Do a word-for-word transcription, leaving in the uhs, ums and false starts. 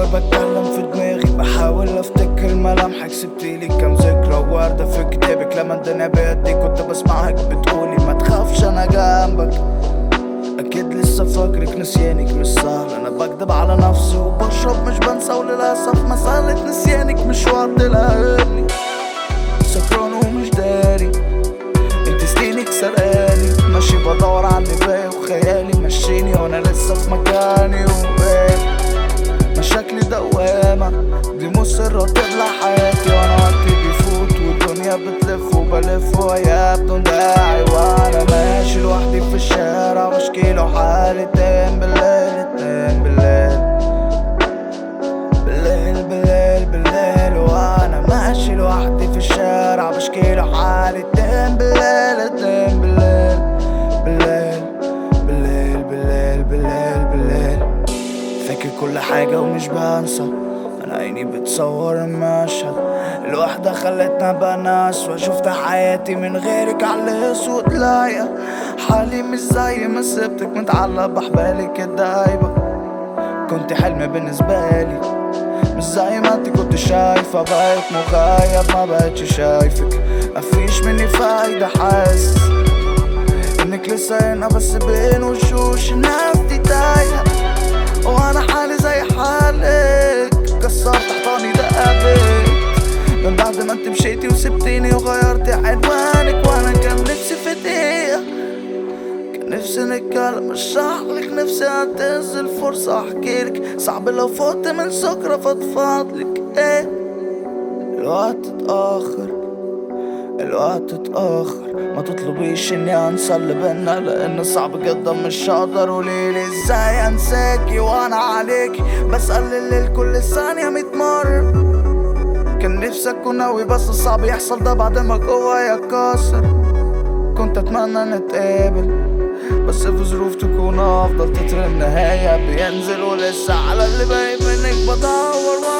بتكلم في دماغي، بحاول افتكر ملامحك، سبتيلي كام ذكرى وردة في كتابك. لما الدنيا بيدي كنت بسمعك بتقولي ما تخافش انا جنبك. اكيد لسه فاكرك، نسيانك مش سهل، انا بكدب على نفسي وبشرب مش بنسى، وللاسف مسألة نسيانك مش وقت لقاني. سكران ومش داري انت سنينك سرقاني، ماشي بدور على اللي باقي وخيالي مشيني وانا لسه في مكاني وبالي. مشاكلي دوامة دي مصرة تبلع حياتي، وانا وقتي بيفوت والدنيا بتلف وبلف ويا بدون داعي، وانا ماشي لوحدي في الشارع بشكيله حالي اتنين بالليل اتنين بالليل بالليل بالليل بالليل، وانا ماشي لوحدي في الشارع بشكيله حالي اتنين بالليل اتنين بالليل بالليل بالليل بالليل بالليل بالليل. فاكر كل حاجة ومش بنسى، انا عيني بتصور المشهد، الوحدة خلتنا بناس وشفت حياتي من غيرك على اسود لايقة. حالي مش زي ما سبتك متعلق بحبالك الدايبة، كنت حلم بالنسبة لي مش زي ما انت كنت شايفة، بقيت مغيب ما بقتش شايفك، مفيش مني فايدة، حاسس انك لسه هنا بس بين وشوش الناس دي تايهة، وانا حالي زي حالك كسرت حيطاني دقابك من بعد ما انت مشيتي وسبتيني وغيرتي عنوانك، وانا كان نفسي في دقيقة، كان نفسي نتكلم اشرحلك، نفسي انتهز فرصة احكيلك، صعب لو فوت من سكرة فضفاضلك. ايه الوقت اتأخر الوقت اتأخر، ما تطلبيش اني انسى اللي بينا لان صعب جدا مش هقدر، قوليلي ازاي انساكي وانا عليكي بسأل الليل كل ثانية ميت مرة. كان نفسي اكون قوي بس صعب يحصل ده بعد ما جوايا اتكسر، كنت اتمنى نتقابل بس في ظروف تكون افضل، تتر النهاية بينزل ولسه على اللي باقي منك بدور.